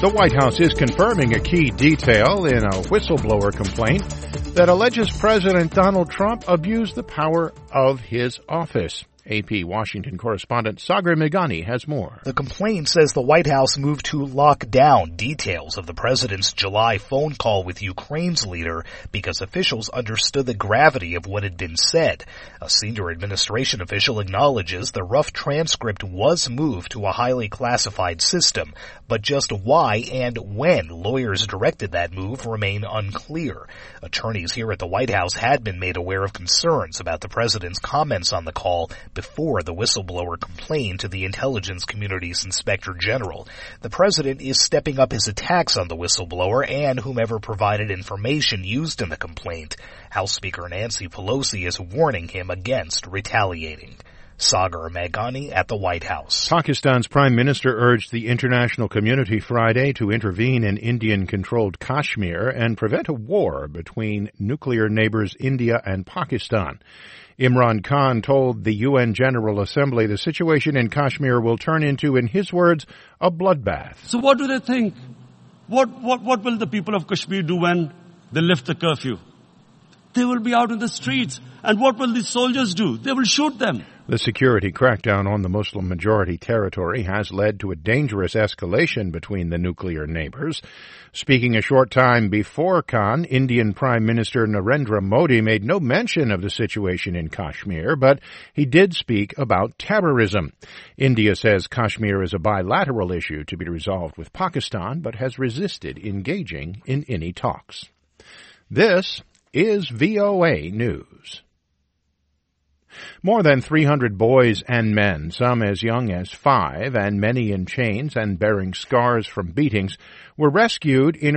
The White House is confirming a key detail in a whistleblower complaint that alleges President Donald Trump abused the power of his office. AP Washington correspondent Sagar Meghani has more. The complaint says the White House moved to lock down details of the president's July phone call with Ukraine's leader because officials understood the gravity of what had been said. A senior administration official acknowledges the rough transcript was moved to a highly classified system, but just why and when lawyers directed that move remain unclear. Attorneys here at the White House had been made aware of concerns about the president's comments on the call before the whistleblower complained to the intelligence community's inspector general. The president is stepping up his attacks on the whistleblower and whomever provided information used in the complaint. House Speaker Nancy Pelosi is warning him against retaliating. Sagar Meghani at the White House. Pakistan's prime minister urged the international community Friday to intervene in Indian-controlled Kashmir and prevent a war between nuclear neighbors India and Pakistan. Imran Khan told the UN General Assembly the situation in Kashmir will turn into, in his words, a bloodbath. So what do they think? What will the people of Kashmir do when they lift the curfew? They will be out in the streets. And what will the soldiers do? They will shoot them. The security crackdown on the Muslim-majority territory has led to a dangerous escalation between the nuclear neighbors. Speaking a short time before Khan, Indian Prime Minister Narendra Modi made no mention of the situation in Kashmir, but he did speak about terrorism. India says Kashmir is a bilateral issue to be resolved with Pakistan, but has resisted engaging in any talks. This is VOA News. More than 300 boys and men, some as young as 5 and many in chains and bearing scars from beatings, were rescued in